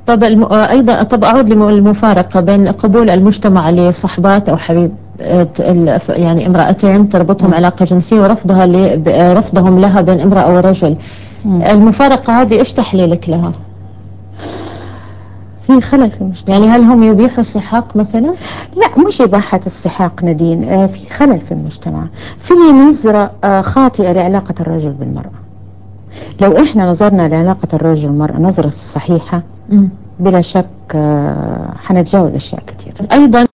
طب أيضا، طب أعود للمفارقة بين قبول المجتمع لصحبات أو حبيب يعني امرأتين تربطهم علاقة جنسية ورفضها رفضهم لها بين امرأة ورجل. المفارقة هذه إيش تحليلك لها؟ في خلل في المجتمع. يعني هل هم يبيحوا السحاق مثلا؟ لا، مش إباحة السحاق نادين. في خلل في المجتمع، في نظرة خاطئة لعلاقة الرجل بالمرأة. لو إحنا نظرنا لعلاقة الرجل والمرأة نظرة صحيحة بلا شك حنتجاوز أشياء كثير. أيضا